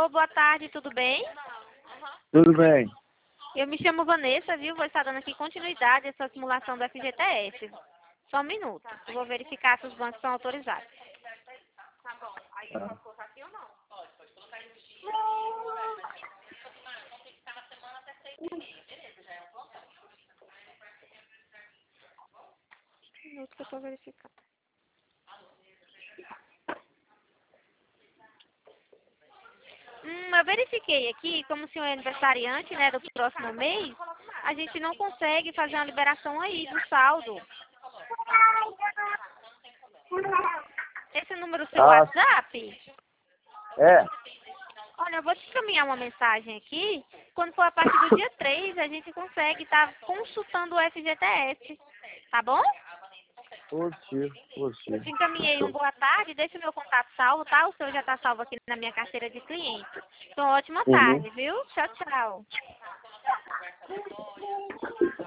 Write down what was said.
Alô, boa tarde, tudo bem? Tudo bem. Eu me chamo Vanessa, viu? Vou estar dando aqui continuidade a essa simulação do FGTS. Só um minuto. Eu vou verificar se os bancos estão autorizados. Ah. Um minuto que eu estou verificando. Eu verifiquei aqui, como o senhor é aniversariante, né, do próximo mês, a gente não consegue fazer uma liberação aí do saldo. Esse número é o seu Ah, WhatsApp? é. Olha, eu vou te encaminhar uma mensagem aqui. Quando for a partir do dia 3, a gente consegue estar consultando o FGTS. Tá bom? Positivo, Eu positivo. te encaminhei um boa tarde. Deixa o meu contato salvo, tá? O seu já está salvo aqui na minha carteira de cliente. Então, ótima Uhum. tarde, viu? Tchau, tchau.